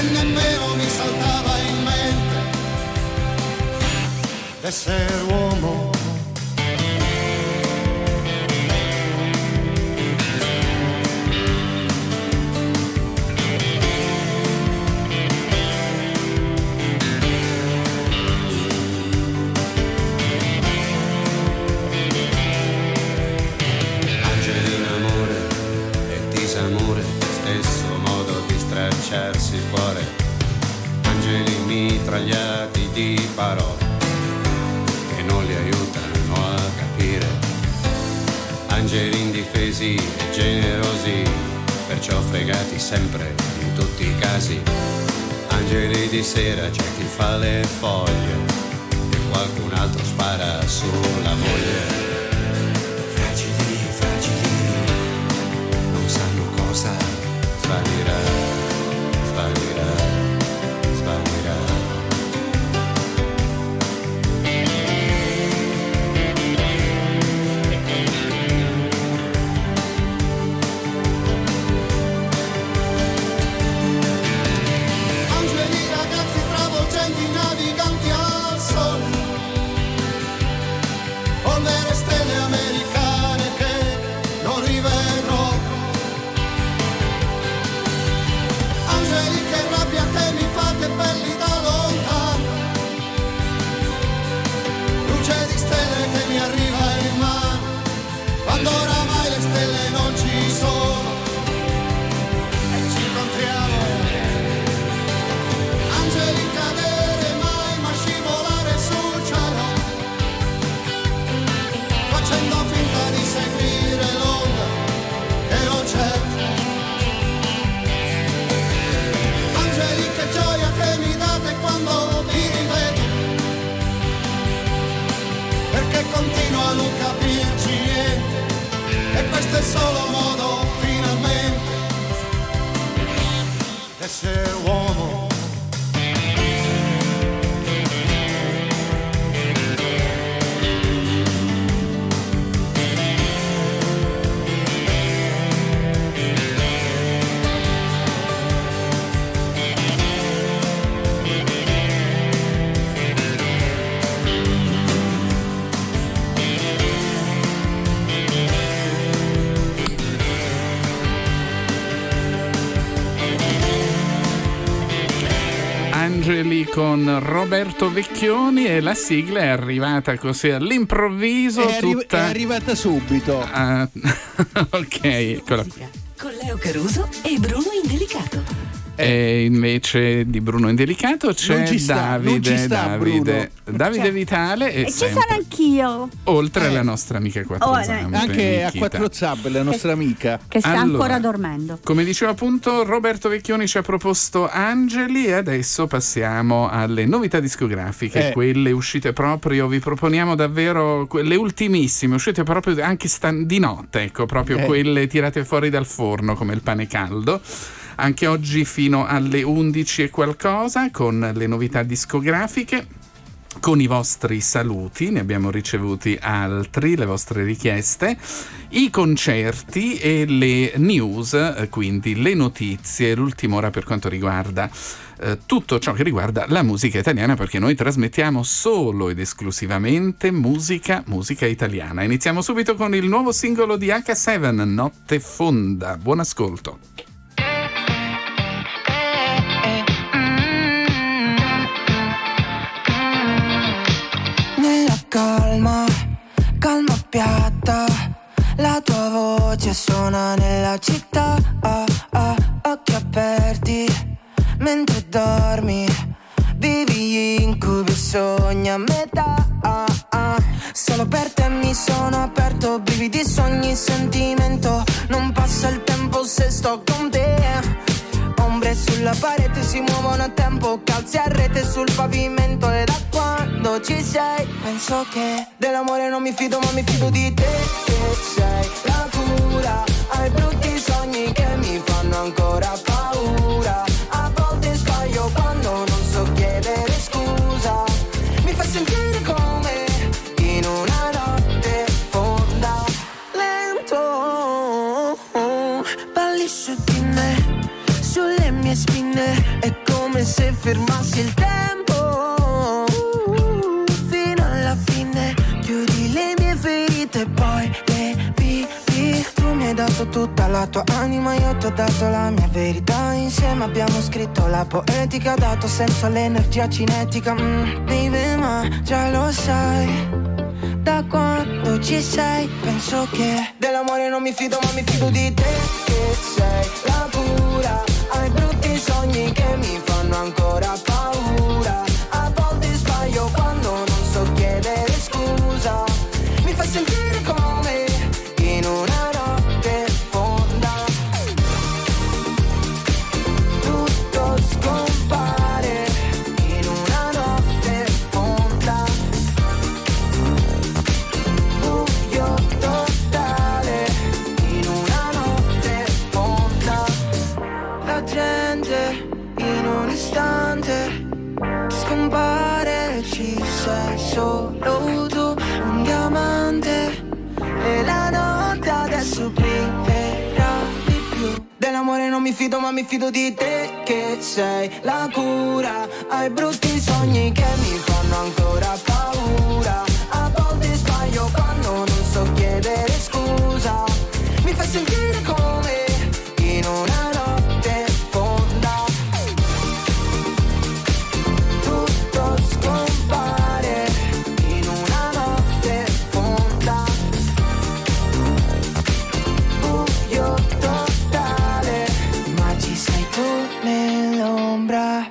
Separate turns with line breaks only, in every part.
nemmeno mi saltava in mente d'essere uomo.
Il cuore, angeli mitragliati di parole che non li aiutano a capire, angeli indifesi e generosi, perciò fregati sempre in tutti i casi, angeli di sera c'è chi fa le foglie e qualcun altro spara sulla moglie, fragili, fragili, non sanno cosa svanirà. Svanirà, svanirà.
Angeli ragazzi travolgenti naviganti al sole, polvere stelle americane che non rivedrò. Che rabbia che mi fate belli da lontano, luce di stelle che mi arriva in mano, quando oramai le stelle non ci sono e ci incontriamo. Angeli cadere mai ma scivolare sul cielo, facendo finta di seguire l'onda che non c'è. Che gioia che mi date quando vi rivedo, perché continuo a non capirci niente, e questo è il solo modo finalmente d'essere uomo.
Angeli con Roberto Vecchioni, e la sigla è arrivata così all'improvviso.
È arrivata subito.
Ok, eccola.
Con Leo Caruso e Bruno Indelicato.
E invece di Bruno Indelicato c'è Davide Vitale
e ci sono anch'io,
oltre alla nostra amica Quattro Zampe,
anche
Nikita.
a Quattro Zampe, la nostra amica
che sta ancora dormendo.
Come dicevo appunto, Roberto Vecchioni ci ha proposto Angeli, e adesso passiamo alle novità discografiche, quelle uscite proprio, vi proponiamo davvero quelle ultimissime, uscite proprio anche di notte, ecco, proprio quelle tirate fuori dal forno come il pane caldo. Anche oggi fino alle 11 e qualcosa con le novità discografiche, con i vostri saluti, ne abbiamo ricevuti altri, le vostre richieste, i concerti e le news, quindi le notizie, l'ultima ora per quanto riguarda tutto ciò che riguarda la musica italiana, perché noi trasmettiamo solo ed esclusivamente musica italiana. Iniziamo subito con il nuovo singolo di H7, Notte Fonda. Buon ascolto.
Calma, calma piatta, la tua voce suona nella città, occhi aperti mentre dormi, vivi gli incubi e sogni a metà, solo per te mi sono aperto, brividi, sogni, sentimento, non passa il tempo se sto con te. Ombre sulla parete si muovono a tempo, calzi a rete sul pavimento, e da quando ci sei penso che dell'amore non mi fido, ma mi fido di te, che sei la cura ai brutti sogni che mi fanno ancora paura. A volte sbaglio quando non so chiedere scusa, mi fai sentire come in una notte fonda. Lento balli su di me, sulle mie spine, e come come se fermassi il tempo fino alla fine. Chiudi le mie ferite e poi le vivi. Tu mi hai dato tutta la tua anima, io ti ho dato la mia verità. Insieme abbiamo scritto la poetica, dato senso all'energia cinetica. Baby, ma già lo sai, da quando ci sei penso che dell'amore non mi fido, ma mi fido di te, che sei la cura ai brutti sogni che mi fanno ancora paura. A volte sbaglio quando non so chiedere scusa, mi fai sentire come in una notte fonda. Tutto scompare in una notte fonda. Buio totale in una notte fonda. La gente in un istante scompare, ci sei solo tu, un diamante, e la notte adesso brillerà di più. Dell'amore non mi fido, ma mi fido di te, che sei la cura ai brutti sogni che mi fanno ancora paura. A volte sbaglio quando non so chiedere scusa, mi fai sentire come in una notte fonda. Tutto scompare in una notte fonda. Buio totale, ma ci sei tu nell'ombra.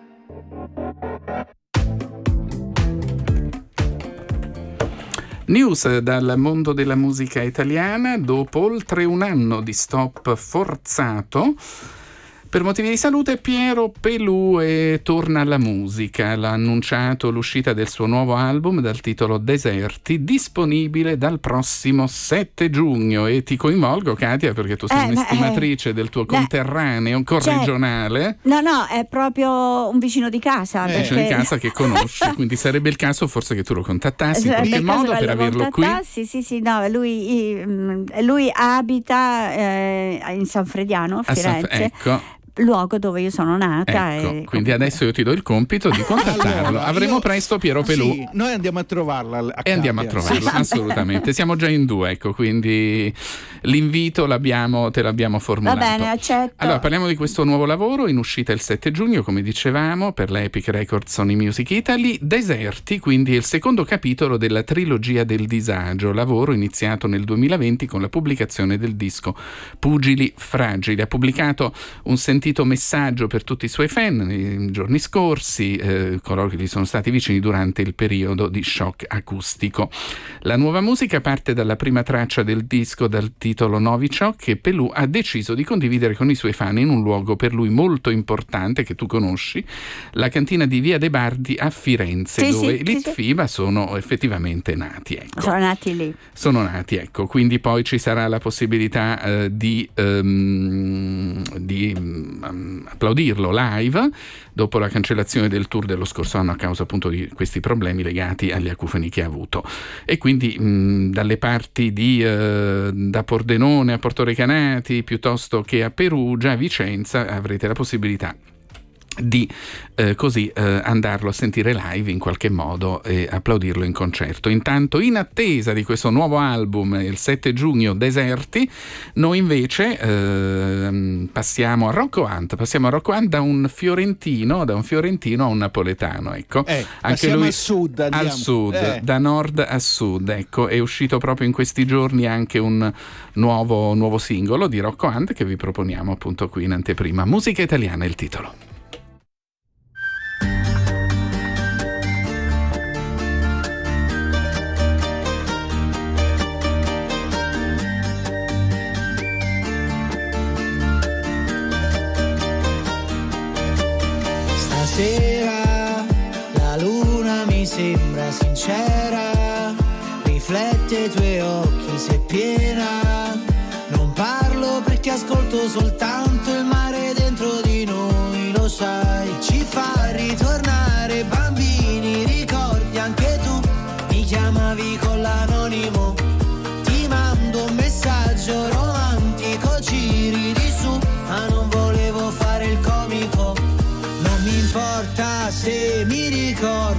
News dal mondo della musica italiana. Dopo oltre un anno di stop forzato per motivi di salute, Piero Pelù torna alla musica. L'ha annunciato l'uscita del suo nuovo album dal titolo Deserti, disponibile dal prossimo 7 giugno. E ti coinvolgo, Katia, perché tu sei un'estimatrice del tuo conterraneo corregionale.
No, è proprio un vicino di casa.
Un vicino di casa che conosci, quindi sarebbe il caso forse che tu lo contattassi in qualche modo per averlo qui.
Sì, no, lui abita in San Frediano, a Firenze.
Ecco.
Luogo dove io sono nata.
Ecco, quindi adesso io ti do il compito di contattarlo. Allora, avremo presto Piero Pelù.
Sì, noi andiamo a trovarla.
Andiamo a trovarlo, assolutamente. Siamo già in due, ecco, quindi l'invito te l'abbiamo formulato.
Va bene, accetto.
Allora, parliamo di questo nuovo lavoro in uscita il 7 giugno, come dicevamo, per la Epic Records Sony Music Italy. Deserti, quindi il secondo capitolo della trilogia del disagio, lavoro iniziato nel 2020 con la pubblicazione del disco Pugili Fragili. Ha pubblicato un sentito messaggio per tutti i suoi fan nei giorni scorsi, coloro che gli sono stati vicini durante il periodo di shock acustico. La nuova musica parte dalla prima traccia del disco dal titolo Novichok, che Pelù ha deciso di condividere con i suoi fan in un luogo per lui molto importante che tu conosci, la cantina di Via De Bardi a Firenze, dove i Litfiba sono effettivamente nati. Ecco.
Sono nati lì.
Sono nati, ecco. Quindi poi ci sarà la possibilità di applaudirlo live dopo la cancellazione del tour dello scorso anno a causa appunto di questi problemi legati agli acufeni che ha avuto. E quindi dalle parti da Pordenone a Porto Recanati piuttosto che a Perugia, a Vicenza, avrete la possibilità di andarlo a sentire live in qualche modo e applaudirlo in concerto. Intanto, in attesa di questo nuovo album il 7 giugno, Deserti, noi invece passiamo a Rocco Hunt da un fiorentino a un napoletano, ecco. Anche lui al sud, da nord a sud, ecco. È uscito proprio in questi giorni anche un nuovo singolo di Rocco Hunt che vi proponiamo appunto qui in anteprima. Musica italiana è il titolo.
Stasera la luna mi sembra sincera, riflette i tuoi occhi se piena. Non parlo perché ascolto soltanto il mare dentro di noi, lo sai, ci fa ritornare bambini, ricordi anche tu, mi chiamavi con l'anonimo, ti mando un messaggio romantico, ci ridi su, ma non volevo fare il comico, non mi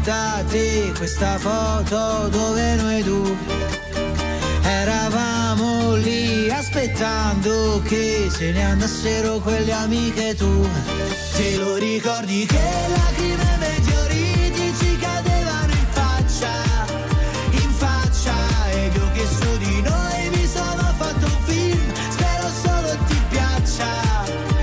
ricordati questa foto dove noi due eravamo lì aspettando che se ne andassero quelle amiche tue? Te lo ricordi che lacrime e meteoriti ci cadevano in faccia ed io che su di noi mi sono fatto un film, spero solo ti piaccia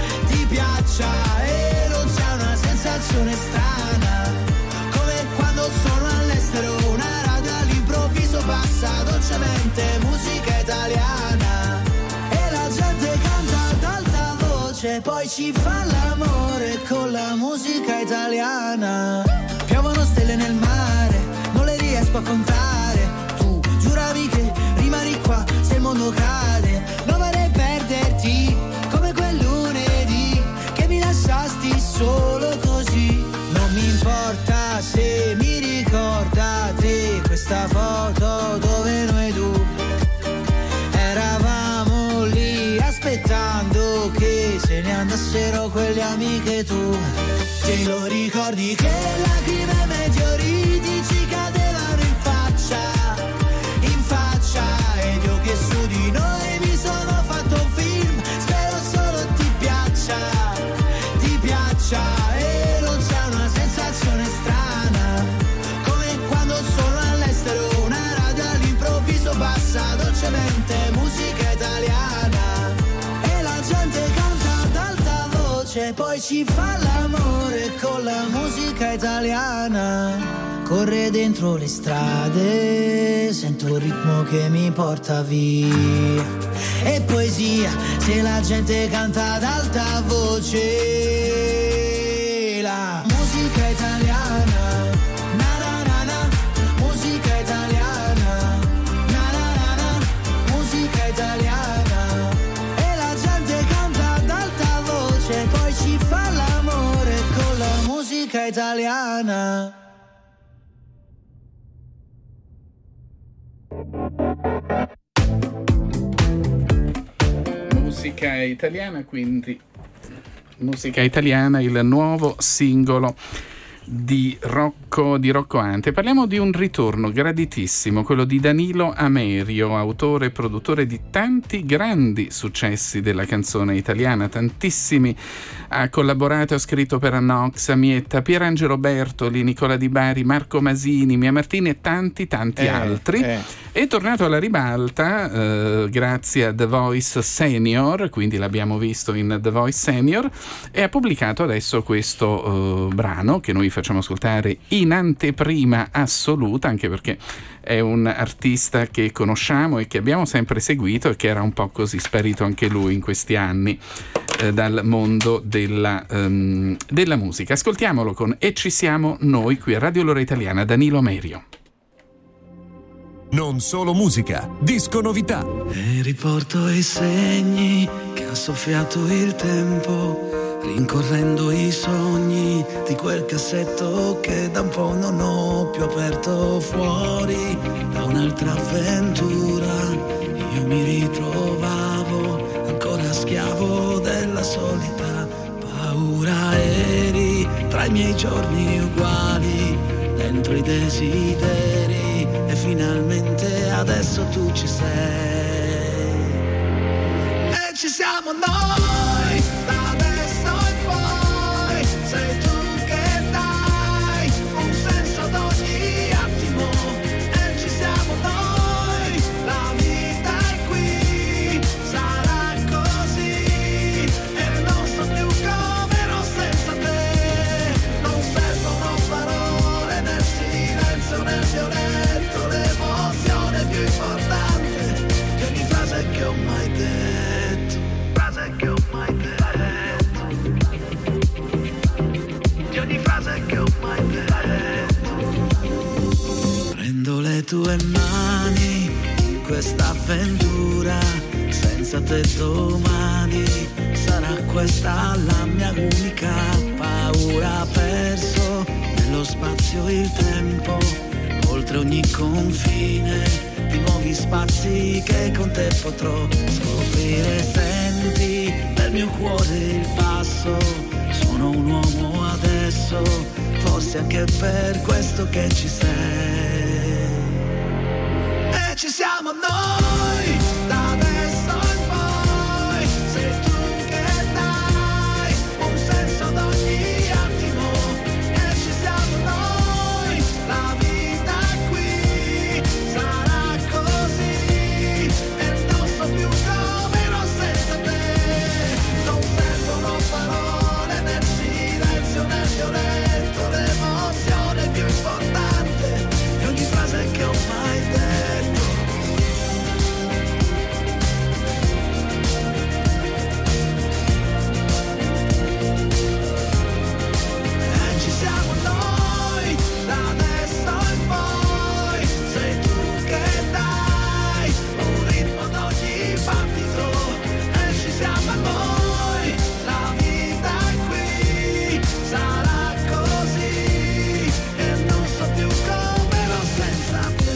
e non c'è una sensazione strana come quando sono all'estero, una radio all'improvviso passa dolcemente musica italiana e la gente canta ad alta voce, poi ci fa l'amore con la musica italiana. Piovono stelle nel mare, non le riesco a contare, tu giuravi che rimani qua se il mondo cade, non vorrei perderti come quel lunedì che mi lasciasti solo così. Non mi importa se mi ricordate questa foto dove noi due eravamo lì aspettando che se ne andassero quelle amiche tue. Te lo ricordi che lacrime e meteoriti ci cadevano in faccia ed io che su di noi mi sono fatto un film, spero solo ti piaccia e non c'è una sensazione strana come quando sono all'estero, una radio all'improvviso passa dolcemente musica italiana e la gente canta ad alta voce, poi ci fa l'amore con la musica italiana. Corre dentro le strade, sento il ritmo che mi porta via. E poesia, se la gente canta ad alta voce. La musica italiana, na na na na, musica italiana, na na na na, musica italiana. E la gente canta ad alta voce, poi ci fa l'amore con la musica italiana.
Musica italiana, quindi musica italiana, il nuovo singolo di Rocco Ante. Parliamo di un ritorno graditissimo, quello di Danilo Amerio, autore e produttore di tanti grandi successi della canzone italiana, tantissimi. Ha collaborato e ha scritto per Annox, Amietta, Pierangelo Bertoli, Nicola Di Bari, Marco Masini, Mia Martini e tanti altri. È tornato alla ribalta grazie a The Voice Senior, quindi l'abbiamo visto in The Voice Senior, e ha pubblicato adesso questo brano che noi facciamo ascoltare in anteprima assoluta, anche perché è un artista che conosciamo e che abbiamo sempre seguito e che era un po' così sparito anche lui in questi anni dal mondo della musica. Ascoltiamolo con E ci siamo noi qui a Radio L'Ora Italiana, Danilo Amerio.
Non solo musica, disco novità.
E riporto i segni che ha soffiato il tempo, rincorrendo i sogni di quel cassetto che da un po' non ho più aperto. Fuori da un'altra avventura io mi ritrovavo ancora schiavo della solita paura. Eri tra i miei giorni uguali, dentro i desideri, e finalmente adesso tu ci sei. E ci siamo noi, da adesso e poi, sei tu che dai un senso ad ogni attimo. E ci siamo noi, la vita è qui, sarà così, e non so più come ero senza te. Non servono parole nel silenzio, nel violetto, l'emozione più importante di ogni frase che ho mai detto, frase che ho mai detto, di ogni frase che ho mai detto. Prendo le tue mani in questa avventura, senza te domani sarà questa la mia unica paura. Perso nello spazio il tempo, oltre ogni confine, di nuovi spazi che con te potrò scoprire. Senti nel mio cuore il passo, sono un uomo adesso, forse sia che è per questo che ci sei. E ci siamo noi, da adesso in poi, sei tu che dai un senso ad ogni attimo. E ci siamo noi, la vita qui sarà così, e non so più come non senza te. Non servono parole nel silenzio, nel violento, l'emozione più importante di ogni frase che ho mai detto. E ci siamo noi, da adesso in poi, sei tu che dai un ritmo ad ogni battito. E ci siamo noi, la vita è qui, sarà così, e non so più come non senza te.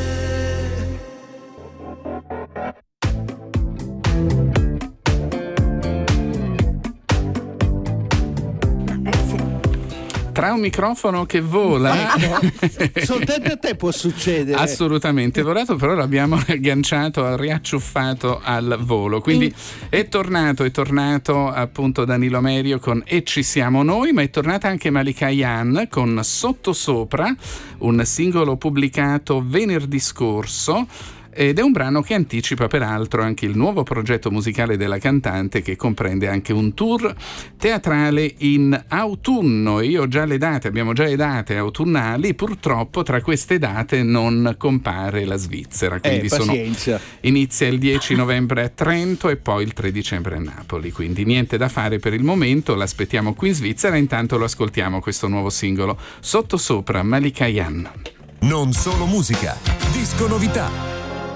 Tra un microfono che vola,
Soltanto a te può succedere.
assolutamente volato, però l'abbiamo agganciato, riacciuffato al volo. Quindi è tornato appunto Danilo Merio con E ci siamo noi, ma è tornata anche Malika Ayane con Sottosopra, un singolo pubblicato venerdì scorso. Ed è un brano che anticipa peraltro anche il nuovo progetto musicale della cantante, che comprende anche un tour teatrale in autunno. Io ho già le date, abbiamo già le date autunnali, purtroppo tra queste date non compare la Svizzera, quindi
pazienza.
Inizia il 10 novembre a Trento e poi il 3 dicembre a Napoli, quindi niente da fare per il momento, l'aspettiamo qui in Svizzera. Intanto lo ascoltiamo questo nuovo singolo, Sottosopra, Malika Ayane.
Non solo musica, disco novità.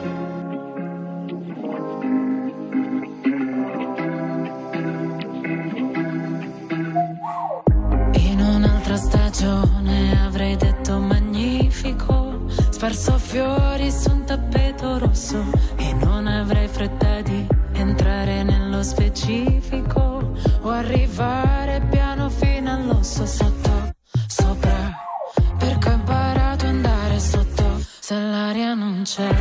In un'altra stagione avrei detto magnifico, sparso fiori su un tappeto rosso, e non avrei fretta di entrare nello specifico o arrivare piano fino all'osso. Sotto, sopra, perché ho imparato ad andare sotto se l'aria non c'è,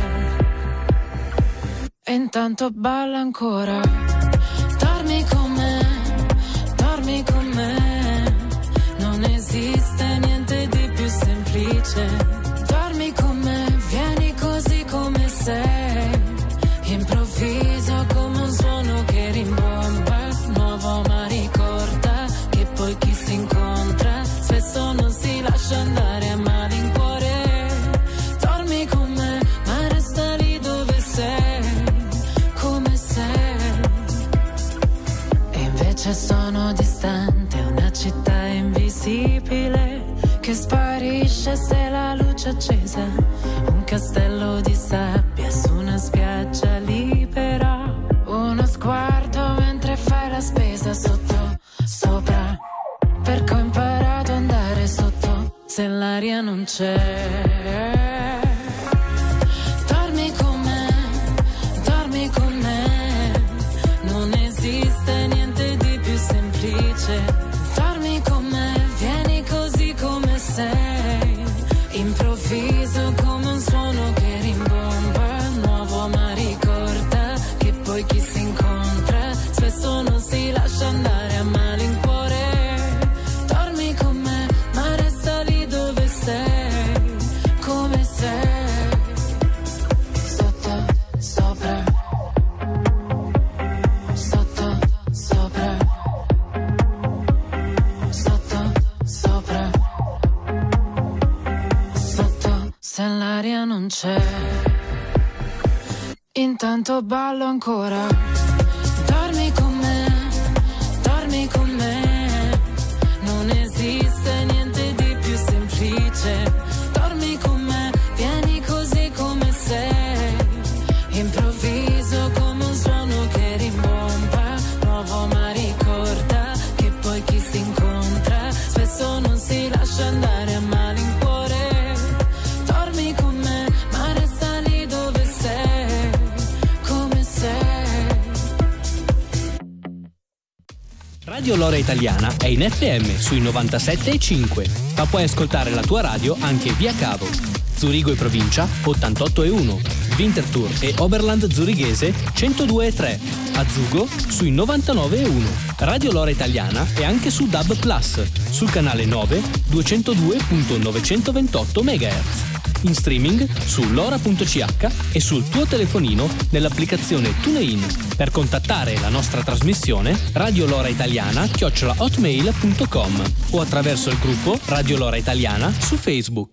e intanto balla ancora. Dormi con me, dormi con me, non esiste niente di più semplice. Dormi con me, vieni così come sei, improvviso come un suono che rimbomba, nuovo ma ricorda che poi chi si incontra spesso non si lascia andare a malincuore. Dormi con me, ma resta lì dove sei, come sei. E invece sono distante, una città invisibile che sparisce se la luce è accesa, un castello di sabbia su una spiaggia libera, uno sguardo mentre fai la spesa. Sotto, sopra, perché ho imparato ad andare sotto se l'aria non c'è. Dormi con me, non esiste niente di più semplice. Dormi con me, vieni così come sei, improvviso come un suono che rimbomba, nuovo ma ricorda che poi chi si incontra spesso non si lascia andare a malincuore. Dormi con me, ma resta lì dove sei, come sei. Sotto, sopra, sotto, sopra, sotto, sopra, sotto, se l'aria non c'è. Intanto ballo ancora. Dormi con me, non esiste niente di più semplice. Dormi con me, vieni così come sei, improvviso come un suono che rimbomba, nuovo ma ricorda che poi chi si incontra spesso non si lascia andare a malincuore. Dormi con me, ma resta lì dove sei, come sei.
Radio Lora Italiana è in FM sui 97,5, ma puoi ascoltare la tua radio anche via cavo. Zurigo e provincia 88,1, Winterthur e Oberland Zurighese 102,3, a Zugo sui 99,1. Radio Lora Italiana è anche su DAB Plus, sul canale 9 202.928 MHz. In streaming su lora.ch e sul tuo telefonino nell'applicazione TuneIn. Per contattare la nostra trasmissione radioloraitaliana@hotmail.com o attraverso il gruppo Radio Lora Italiana su Facebook.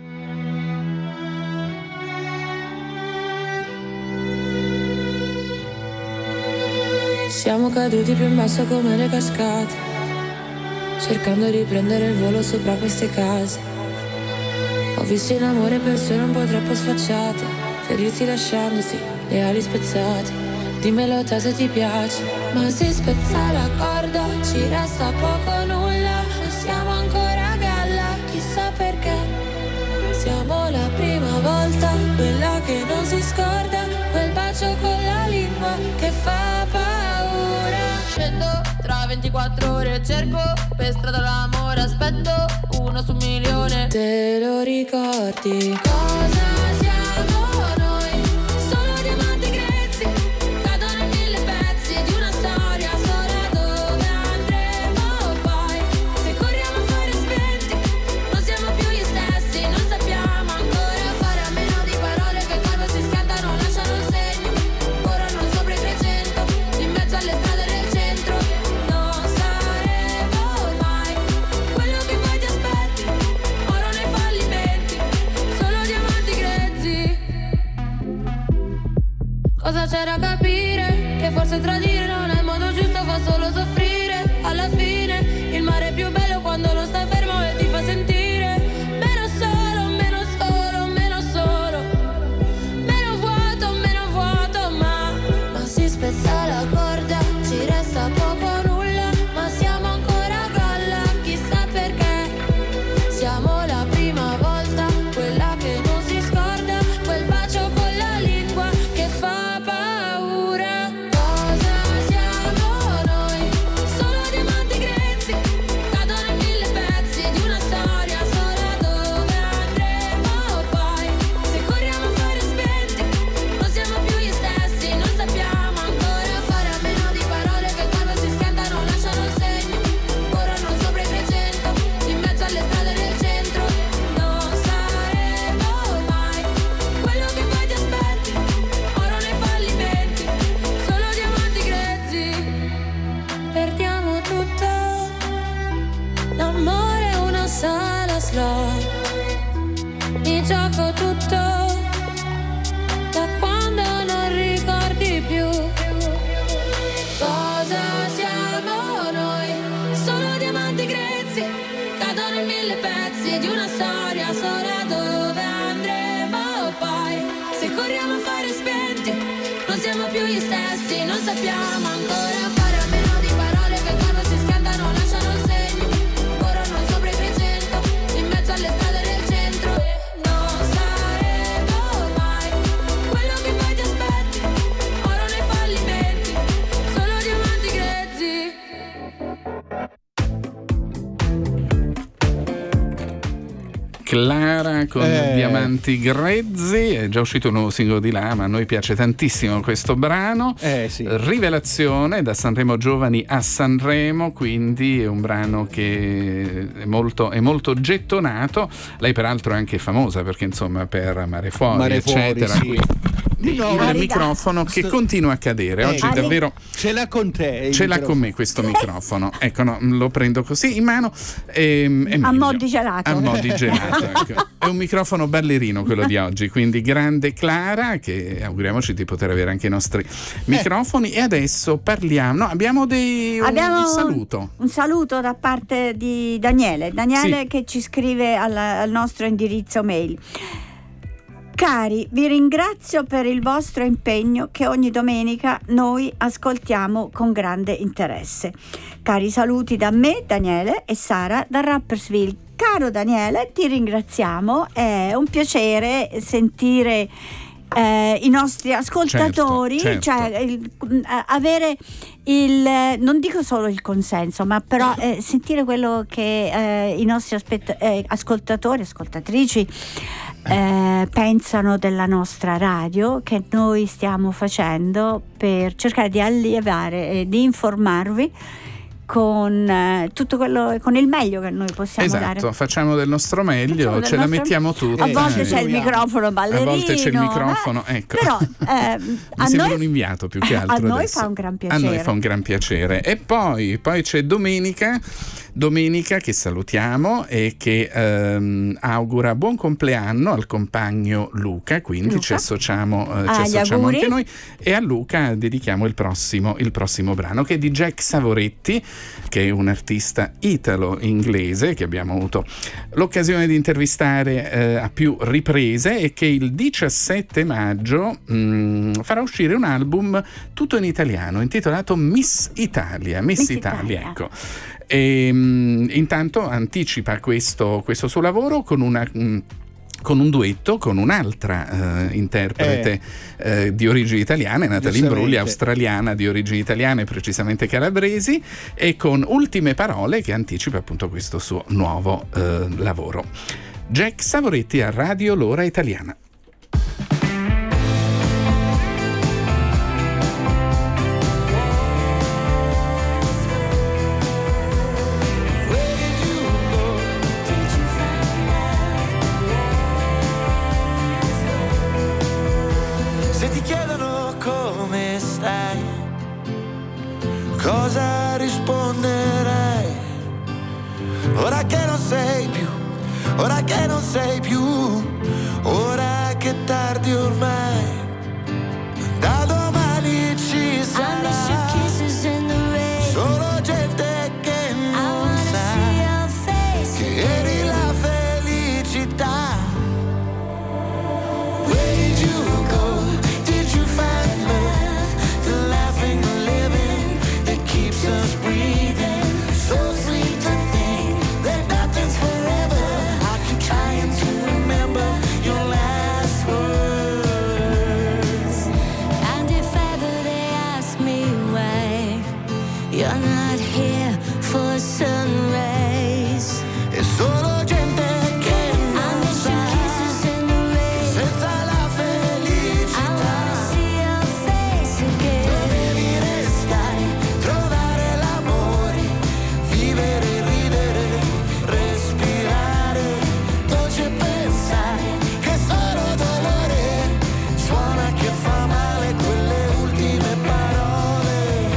Siamo caduti più in basso come le cascate, cercando di prendere il volo sopra queste case. Ho visto in amore persone un po' troppo sfacciate, ferirsi lasciandosi le ali spezzate. Dimmelo te se ti piace. Ma si spezza la corda, ci resta poco nulla, non siamo ancora a galla, chissà perché. Siamo la prima volta, quella che non si scorda, quel bacio con la lingua che fa paura. Scendo tra 24 ore, cerco per strada l'amore, aspetto 1 su 1.000.000. Te lo ricordi? Cosa siamo noi? Solo diamanti grezzi, cadono in 1000 pezzi di una storia sola. Dove andremo poi? Se corriamo a fare spenti, non siamo più gli stessi, non sappiamo ancora fare a meno di parole che quando si scattano lasciano segni. Corrono sopra i 300, in mezzo alle strade del centro. Non saremo mai quello che poi ti aspetti, oro nei fallimenti, solo diamanti grezzi. Cosa c'è da capire? Che forse tradire non è il modo giusto, fa solo soffrire. Alla fine il mare è più bello quando non stai fermo e ti fa sentire meno solo, meno solo, meno solo, meno vuoto, ma si spezza la corda, ci resta poco nulla, ma siamo ancora a galla, chissà perché. Siamo la prima volta, quella che non si scorda, quel bacio con la lingua che fa paura. Cosa siamo noi? Solo diamanti grezzi, cadono in 1000 pezzi di una storia sola. Dove andremo poi? Se corriamo a fare spenti, non siamo più gli stessi, non sappiamo ancora fare a meno di parole che quando si scattano lasciano segni. Corrono sopra i 300, in mezzo alle strade del centro. Non saremo mai quello che poi ti aspetti, oro nei fallimenti, solo diamanti grezzi. Perdiamo tutto, l'amore è una sala slot, mi gioco tutto, da quando non ricordi più. Cosa siamo noi? Solo diamanti grezzi, cadono in 1000 pezzi di una storia sola. Dove andremo poi? Se corriamo a fare spenti, non siamo più gli stessi, non sappiamo ancora fare a meno di parole che quando si scattano lasciano segni. Corrono sopra i 300, in mezzo alle strade del centro. Non saremo mai quello che poi ti aspetti, oro nei fallimenti, solo diamanti grezzi.
Clara con Diamanti Grezzi, è già uscito un nuovo singolo di Lama, a noi piace tantissimo questo brano.
Sì.
Rivelazione da Sanremo Giovani a Sanremo, quindi è un brano che è molto gettonato. Lei peraltro è anche famosa perché insomma per Mare Fuori, eccetera.
Sì.
Il microfono che continua a cadere oggi davvero
ce l'ha con te,
ce l'ha con me questo microfono, ecco, no, lo prendo così in mano
a mo' di gelato,
ecco. È un microfono ballerino quello di oggi, quindi grande Clara, che auguriamoci di poter avere anche i nostri microfoni. E adesso parliamo, abbiamo un saluto
da parte di Daniele
sì,
che ci scrive al nostro indirizzo mail. Cari, vi ringrazio per il vostro impegno che ogni domenica noi ascoltiamo con grande interesse. Cari saluti da me, Daniele, e Sara da Rapperswil. Caro Daniele, ti ringraziamo, è un piacere sentire i nostri ascoltatori,
certo.
cioè avere non dico solo il consenso, ma però sentire quello che i nostri ascoltatori, ascoltatrici pensano della nostra radio, che noi stiamo facendo per cercare di allevare e di informarvi con tutto quello, con il meglio che noi possiamo dare.
Esatto, facciamo del nostro meglio, ce la mettiamo tutta.
A volte c'è il microfono ballerino,
a volte c'è il microfono, ecco.
Però
mi sembra un inviato più che altro.
A noi
adesso.
Fa un gran piacere.
A noi fa un gran piacere. E poi c'è Domenica che salutiamo e che augura buon compleanno al compagno Luca, quindi ci associamo anche noi, e a Luca dedichiamo il prossimo brano, che è di Jack Savoretti, che è un artista italo-inglese che abbiamo avuto l'occasione di intervistare a più riprese, e che il 17 maggio farà uscire un album tutto in italiano intitolato Miss Italia, ecco. E intanto anticipa questo suo lavoro con un duetto con un'altra interprete di origini italiane, Natalie Imbruglia, australiana di origini italiane, precisamente calabresi, e con Ultime Parole, che anticipa appunto questo suo nuovo lavoro. Jack Savoretti a Radio L'Ora Italiana.
Cosa risponderai? Ora che non sei più, ora che è tardi ormai, da domani ci sarà solo gente che non sa che eri la felicità. Where did you go? Did you find love? The laughing, the living that keeps us breathing. So sweet to think that nothing's forever. I keep trying to remember your last words.
And if ever they ask me why you're not here for sun rays,
è solo gente che non sa, senza la felicità. Dovevi restare, trovare l'amore, vivere, ridere, respirare, dolce pensare che solo dolore suona che fa male quelle ultime parole.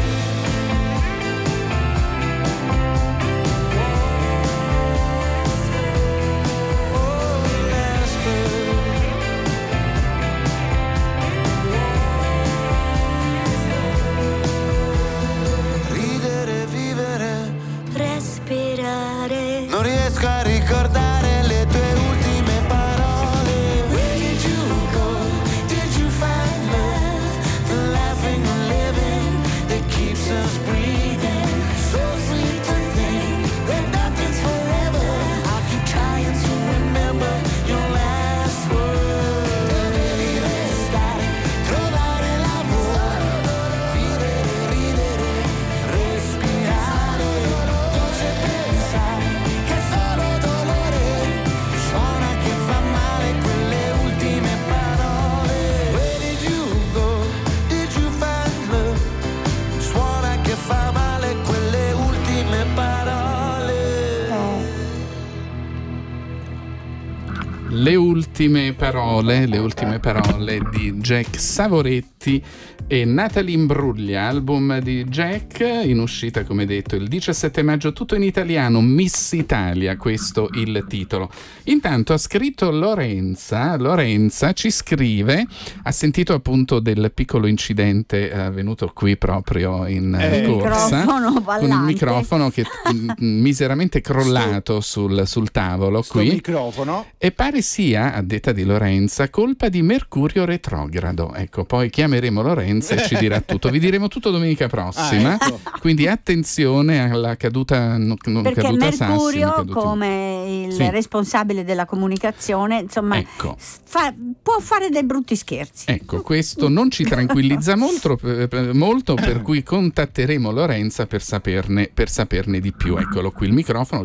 Ridere, vivere,
respirare.
non riesco a ricordare le tue ultime parole. Where did you go? Did you find love? The laughing and living that keeps us breathing. So sweet to think that nothing's forever. I keep trying to remember your last words. Dovevi restare, trovare l'amore, vivere, ridere, respirare, dolce pensare che solo dolore suona che fa male quelle ultime parole. Where did you go? Did you find love? Suona che fa male quelle ultime parole.
Le ultime parole di Jack Savoretti e Natalie Imbruglia, album di Jack, in uscita come detto il 17 maggio, tutto in italiano, Miss Italia, questo il titolo. Intanto ha scritto Lorenza ci scrive, ha sentito appunto del piccolo incidente avvenuto qui proprio in corsa, con il microfono che miseramente crollato sul tavolo qui,
microfono,
e pare sia, a detta di Lorenza, colpa di Mercurio retrogrado. Ecco, poi chiameremo Lorenza e ci dirà tutto. Vi diremo tutto domenica prossima. Quindi attenzione alla caduta
perché
caduta
Mercurio,
Sassi,
come il responsabile della comunicazione, insomma, può fare dei brutti scherzi.
Ecco, questo non ci tranquillizza molto, per cui contatteremo Lorenza per saperne di più. Eccolo qui il microfono.